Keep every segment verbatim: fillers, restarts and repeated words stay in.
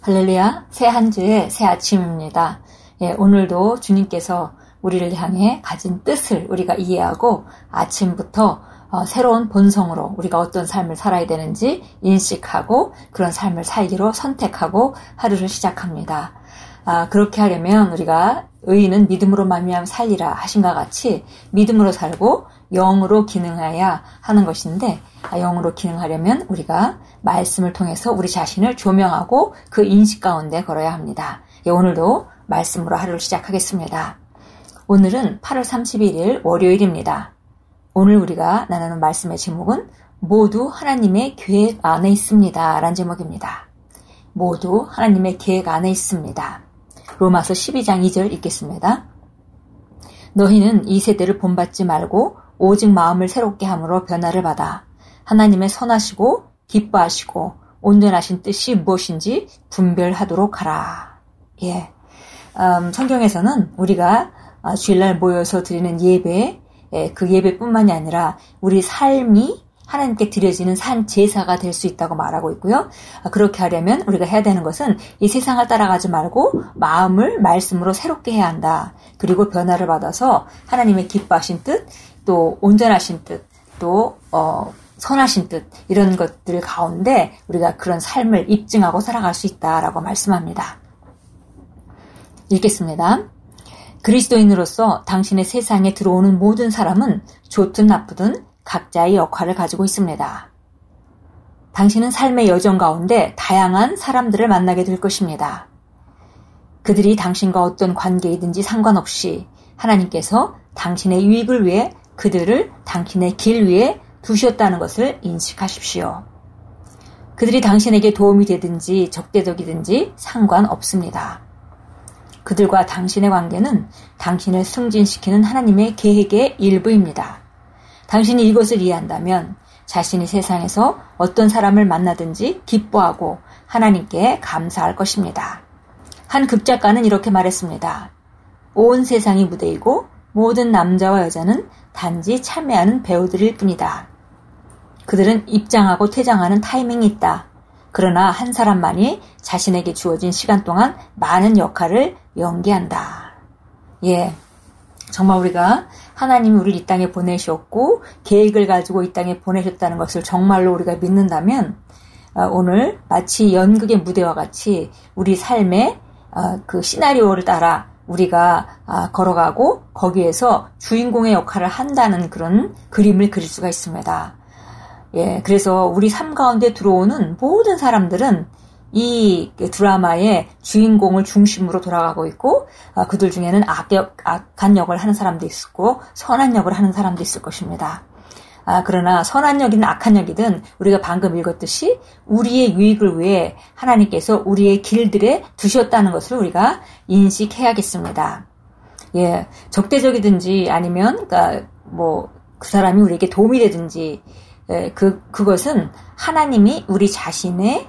할렐루야, 새 한 주의 새 아침입니다. 예, 오늘도 주님께서 우리를 향해 가진 뜻을 우리가 이해하고 아침부터 어, 새로운 본성으로 우리가 어떤 삶을 살아야 되는지 인식하고 그런 삶을 살기로 선택하고 하루를 시작합니다. 아, 그렇게 하려면 우리가 의인은 믿음으로 말미암아 살리라 하신과 같이 믿음으로 살고 영으로 기능해야 하는 것인데, 아, 영으로 기능하려면 우리가 말씀을 통해서 우리 자신을 조명하고 그 인식 가운데 걸어야 합니다. 예, 오늘도 말씀으로 하루를 시작하겠습니다. 오늘은 팔월 삼십일일 월요일입니다. 오늘 우리가 나누는 말씀의 제목은 모두 하나님의 계획 안에 있습니다 라는 제목입니다. 모두 하나님의 계획 안에 있습니다. 로마서 십이장 이절 읽겠습니다. 너희는 이 세대를 본받지 말고 오직 마음을 새롭게 함으로 변화를 받아 하나님의 선하시고 기뻐하시고 온전하신 뜻이 무엇인지 분별하도록 하라. 예, 음, 성경에서는 우리가 주일날 모여서 드리는 예배, 예, 그 예배뿐만이 아니라 우리 삶이 하나님께 드려지는 산 제사가 될 수 있다고 말하고 있고요. 그렇게 하려면 우리가 해야 되는 것은 이 세상을 따라가지 말고 마음을 말씀으로 새롭게 해야 한다. 그리고 변화를 받아서 하나님의 기뻐하신 뜻, 또 온전하신 뜻, 또 어, 선하신 뜻, 이런 것들 가운데 우리가 그런 삶을 입증하고 살아갈 수 있다라고 말씀합니다. 읽겠습니다. 그리스도인으로서 당신의 세상에 들어오는 모든 사람은 좋든 나쁘든 각자의 역할을 가지고 있습니다. 당신은 삶의 여정 가운데 다양한 사람들을 만나게 될 것입니다. 그들이 당신과 어떤 관계이든지 상관없이 하나님께서 당신의 유익을 위해 그들을 당신의 길 위에 두셨다는 것을 인식하십시오. 그들이 당신에게 도움이 되든지 적대적이든지 상관없습니다. 그들과 당신의 관계는 당신을 승진시키는 하나님의 계획의 일부입니다. 당신이 이것을 이해한다면 자신이 세상에서 어떤 사람을 만나든지 기뻐하고 하나님께 감사할 것입니다. 한 극작가는 이렇게 말했습니다. 온 세상이 무대이고 모든 남자와 여자는 단지 참여하는 배우들일 뿐이다. 그들은 입장하고 퇴장하는 타이밍이 있다. 그러나 한 사람만이 자신에게 주어진 시간 동안 많은 역할을 연기한다. 예, 정말 우리가 하나님이 우리를 이 땅에 보내셨고 계획을 가지고 이 땅에 보내셨다는 것을 정말로 우리가 믿는다면 오늘 마치 연극의 무대와 같이 우리 삶의 그 시나리오를 따라 우리가 걸어가고 거기에서 주인공의 역할을 한다는 그런 그림을 그릴 수가 있습니다. 예, 그래서 우리 삶 가운데 들어오는 모든 사람들은 이 드라마의 주인공을 중심으로 돌아가고 있고, 그들 중에는 악역, 악한 역을 하는 사람도 있고 선한 역을 하는 사람도 있을 것입니다. 아, 그러나 선한 역이든 악한 역이든 우리가 방금 읽었듯이 우리의 유익을 위해 하나님께서 우리의 길들에 두셨다는 것을 우리가 인식해야겠습니다. 예, 적대적이든지 아니면 그러니까 뭐 그 사람이 우리에게 도움이 되든지, 예, 그 그것은 하나님이 우리 자신의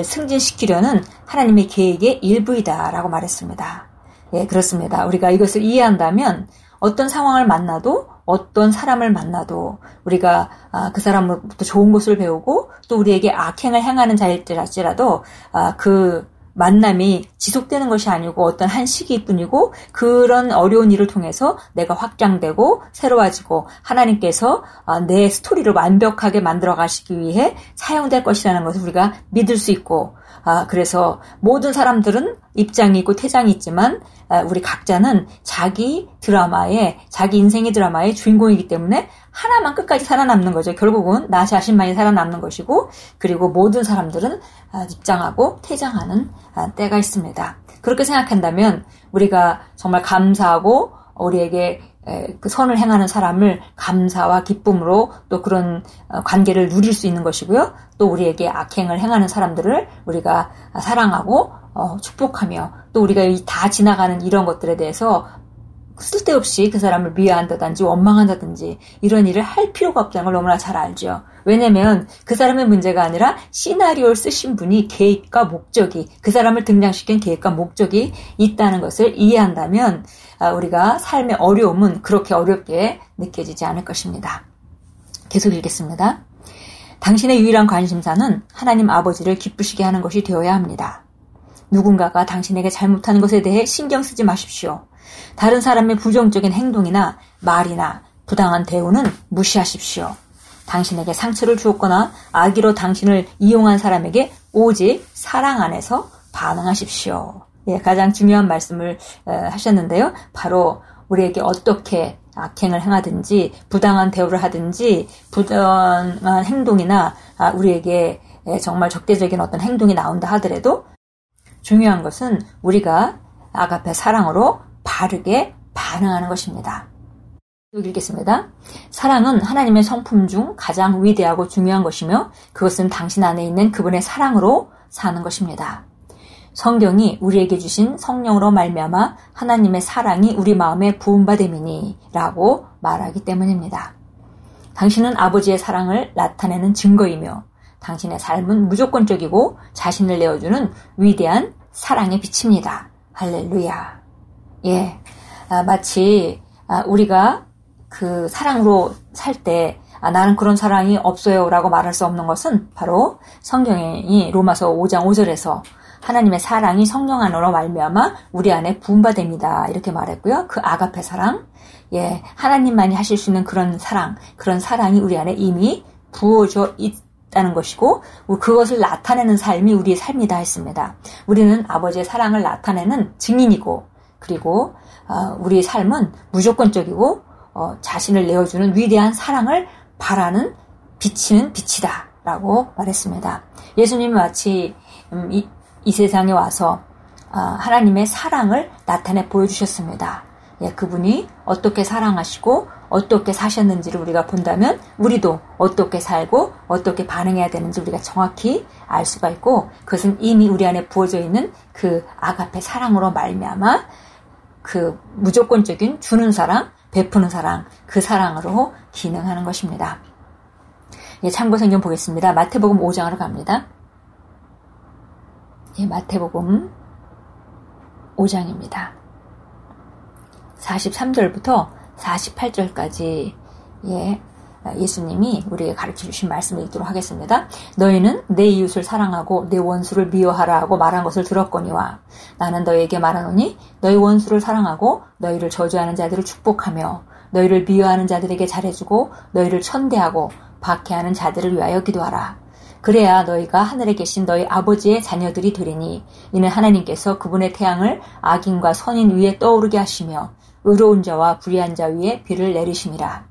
승진시키려는 하나님의 계획의 일부이다라고 말했습니다. 예, 그렇습니다. 우리가 이것을 이해한다면 어떤 상황을 만나도 어떤 사람을 만나도 우리가 아, 그 사람으로부터 좋은 것을 배우고 또 우리에게 악행을 행하는 자일지라도 아, 그 만남이 지속되는 것이 아니고 어떤 한 시기일 뿐이고 그런 어려운 일을 통해서 내가 확장되고 새로워지고 하나님께서 내 스토리를 완벽하게 만들어 가시기 위해 사용될 것이라는 것을 우리가 믿을 수 있고, 그래서 모든 사람들은 입장이 있고 퇴장이 있지만 우리 각자는 자기 드라마의 자기 인생의 드라마의 주인공이기 때문에 하나만 끝까지 살아남는 거죠. 결국은 나 자신만이 살아남는 것이고, 그리고 모든 사람들은 입장하고 퇴장하는 때가 있습니다. 그렇게 생각한다면 우리가 정말 감사하고 우리에게 그 선을 행하는 사람을 감사와 기쁨으로 또 그런 관계를 누릴 수 있는 것이고요. 또 우리에게 악행을 행하는 사람들을 우리가 사랑하고 축복하며 또 우리가 다 지나가는 이런 것들에 대해서 쓸데없이 그 사람을 미워한다든지 원망한다든지 이런 일을 할 필요가 없다는 걸 너무나 잘 알죠. 왜냐면 그 사람의 문제가 아니라 시나리오를 쓰신 분이 계획과 목적이, 그 사람을 등장시킨 계획과 목적이 있다는 것을 이해한다면 우리가 삶의 어려움은 그렇게 어렵게 느껴지지 않을 것입니다. 계속 읽겠습니다. 당신의 유일한 관심사는 하나님 아버지를 기쁘시게 하는 것이 되어야 합니다. 누군가가 당신에게 잘못하는 것에 대해 신경 쓰지 마십시오. 다른 사람의 부정적인 행동이나 말이나 부당한 대우는 무시하십시오. 당신에게 상처를 주었거나 악의로 당신을 이용한 사람에게 오직 사랑 안에서 반응하십시오. 예, 가장 중요한 말씀을 에, 하셨는데요. 바로 우리에게 어떻게 악행을 행하든지 부당한 대우를 하든지 부당한 행동이나 아, 우리에게 정말 적대적인 어떤 행동이 나온다 하더라도 중요한 것은 우리가 아가페 사랑으로 바르게 반응하는 것입니다. 읽겠습니다. 사랑은 하나님의 성품 중 가장 위대하고 중요한 것이며 그것은 당신 안에 있는 그분의 사랑으로 사는 것입니다. 성경이 우리에게 주신 성령으로 말미암아 하나님의 사랑이 우리 마음에 부음받음이니 라고 말하기 때문입니다. 당신은 아버지의 사랑을 나타내는 증거이며 당신의 삶은 무조건적이고 자신을 내어주는 위대한 사랑의 빛입니다. 할렐루야. 예, 아, 마치 아, 우리가 그 사랑으로 살 때 아, 나는 그런 사랑이 없어요 라고 말할 수 없는 것은 바로 성경이 로마서 오 장 오 절에서 하나님의 사랑이 성령 안으로 말미암아 우리 안에 부음받습니다 이렇게 말했고요. 그 아가페 사랑, 예, 하나님만이 하실 수 있는 그런 사랑, 그런 사랑이 우리 안에 이미 부어져 있다는 것이고 그것을 나타내는 삶이 우리의 삶이다 했습니다. 우리는 아버지의 사랑을 나타내는 증인이고 그리고 어, 우리의 삶은 무조건적이고 어, 자신을 내어주는 위대한 사랑을 바라는 비치는 빛이다 라고 말했습니다. 예수님이 마치 음, 이, 이 세상에 와서 어, 하나님의 사랑을 나타내 보여주셨습니다. 예, 그분이 어떻게 사랑하시고 어떻게 사셨는지를 우리가 본다면 우리도 어떻게 살고 어떻게 반응해야 되는지 우리가 정확히 알 수가 있고 그것은 이미 우리 안에 부어져 있는 그 아가페 사랑으로 말미암아 그 무조건적인 주는 사랑, 베푸는 사랑, 그 사랑으로 기능하는 것입니다. 예, 참고 성경 보겠습니다. 마태복음 오 장으로 갑니다. 예, 마태복음 오 장입니다. 사십삼 절부터 사십팔 절까지 예, 예수님이 우리에게 가르쳐 주신 말씀을 읽도록 하겠습니다. 너희는 내 이웃을 사랑하고 내 원수를 미워하라 하고 말한 것을 들었거니와 나는 너희에게 말하노니 너희 원수를 사랑하고 너희를 저주하는 자들을 축복하며 너희를 미워하는 자들에게 잘해주고 너희를 천대하고 박해하는 자들을 위하여 기도하라. 그래야 너희가 하늘에 계신 너희 아버지의 자녀들이 되리니 이는 하나님께서 그분의 태양을 악인과 선인 위에 떠오르게 하시며 의로운 자와 불의한 자 위에 비를 내리심이라.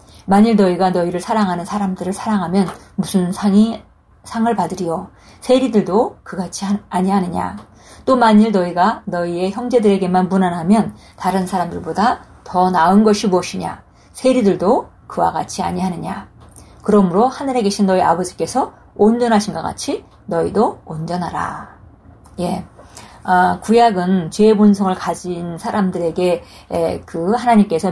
만일 너희가 너희를 사랑하는 사람들을 사랑하면 무슨 상이 상을 받으리요? 세리들도 그같이 아니하느냐? 또 만일 너희가 너희의 형제들에게만 무난하면 다른 사람들보다 더 나은 것이 무엇이냐? 세리들도 그와 같이 아니하느냐? 그러므로 하늘에 계신 너희 아버지께서 온전하신것 같이 너희도 온전하라. 예. 아, 구약은 죄의 본성을 가진 사람들에게 에, 그 하나님께서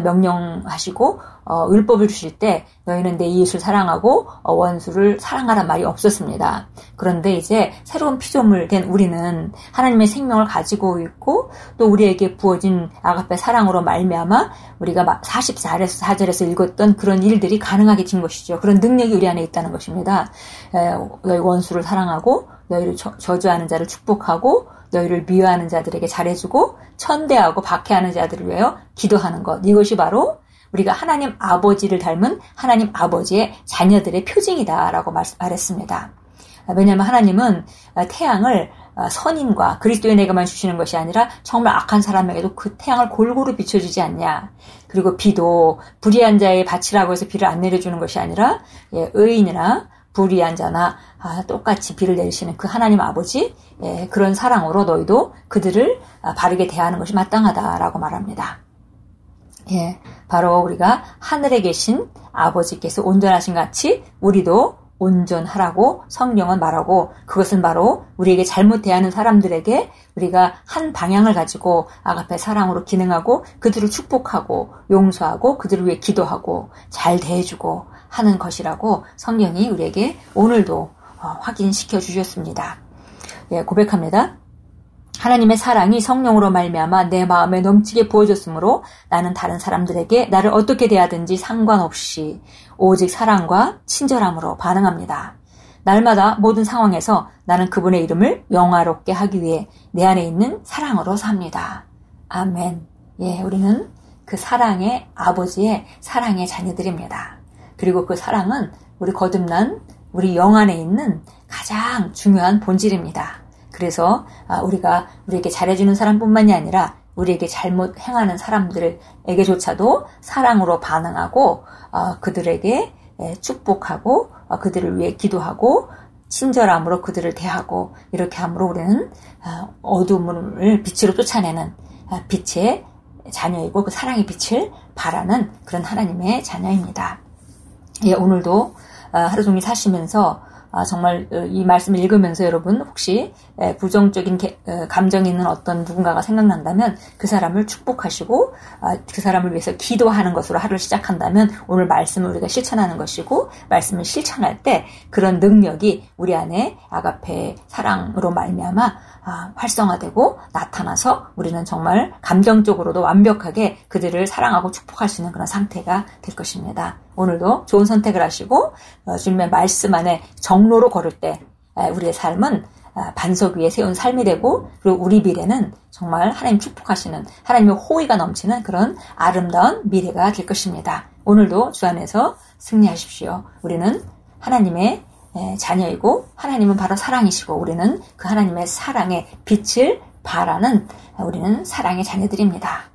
명령하시고 어, 율법을 주실 때 너희는 내 이웃을 사랑하고 어, 원수를 사랑하란 말이 없었습니다. 그런데 이제 새로운 피조물 된 우리는 하나님의 생명을 가지고 있고 또 우리에게 부어진 아가페 사랑으로 말미암아 우리가 사십사 절에서 읽었던 그런 일들이 가능하게 된 것이죠. 그런 능력이 우리 안에 있다는 것입니다. 에, 너희 원수를 사랑하고 너희를 저, 저주하는 자를 축복하고 너희를 미워하는 자들에게 잘해주고 천대하고 박해하는 자들을 위하여 기도하는 것. 이것이 바로 우리가 하나님 아버지를 닮은 하나님 아버지의 자녀들의 표징이다라고 말했습니다. 왜냐하면 하나님은 태양을 선인과 그리스도인에게만 주시는 것이 아니라 정말 악한 사람에게도 그 태양을 골고루 비춰주지 않냐. 그리고 비도 불의한 자의 밭이라고 해서 비를 안 내려주는 것이 아니라 예, 의인이나 불의한 자나 아, 똑같이 비를 내리시는 그 하나님 아버지 예, 그런 사랑으로 너희도 그들을 아, 바르게 대하는 것이 마땅하다라고 말합니다. 예, 바로 우리가 하늘에 계신 아버지께서 온전하신 같이 우리도 온전하라고 성경은 말하고 그것은 바로 우리에게 잘못 대하는 사람들에게 우리가 한 방향을 가지고 아가페 사랑으로 기능하고 그들을 축복하고 용서하고 그들을 위해 기도하고 잘 대해주고 하는 것이라고 성경이 우리에게 오늘도 확인시켜 주셨습니다. 예, 고백합니다. 하나님의 사랑이 성령으로 말미암아 내 마음에 넘치게 부어졌으므로 나는 다른 사람들에게 나를 어떻게 대하든지 상관없이 오직 사랑과 친절함으로 반응합니다. 날마다 모든 상황에서 나는 그분의 이름을 영화롭게 하기 위해 내 안에 있는 사랑으로 삽니다. 아멘. 예, 우리는 그 사랑의 아버지의 사랑의 자녀들입니다. 그리고 그 사랑은 우리 거듭난 우리 영 안에 있는 가장 중요한 본질입니다. 그래서 우리가 우리에게 잘해주는 사람뿐만이 아니라 우리에게 잘못 행하는 사람들에게조차도 사랑으로 반응하고 그들에게 축복하고 그들을 위해 기도하고 친절함으로 그들을 대하고 이렇게 함으로 우리는 어둠을 빛으로 쫓아내는 빛의 자녀이고 그 사랑의 빛을 바라는 그런 하나님의 자녀입니다. 예, 오늘도 하루 종일 사시면서 정말 이 말씀을 읽으면서 여러분 혹시 부정적인 감정이 있는 어떤 누군가가 생각난다면 그 사람을 축복하시고 그 사람을 위해서 기도하는 것으로 하루를 시작한다면 오늘 말씀을 우리가 실천하는 것이고 말씀을 실천할 때 그런 능력이 우리 안에 아가페 사랑으로 말미암아 활성화되고 나타나서 우리는 정말 감정적으로도 완벽하게 그들을 사랑하고 축복할 수 있는 그런 상태가 될 것입니다. 오늘도 좋은 선택을 하시고 주님의 말씀 안에 정로로 걸을 때 우리의 삶은 반석 위에 세운 삶이 되고 그리고 우리 미래는 정말 하나님 축복하시는 하나님의 호의가 넘치는 그런 아름다운 미래가 될 것입니다. 오늘도 주 안에서 승리하십시오. 우리는 하나님의 자녀이고 하나님은 바로 사랑이시고 우리는 그 하나님의 사랑의 빛을 바라는 우리는 사랑의 자녀들입니다.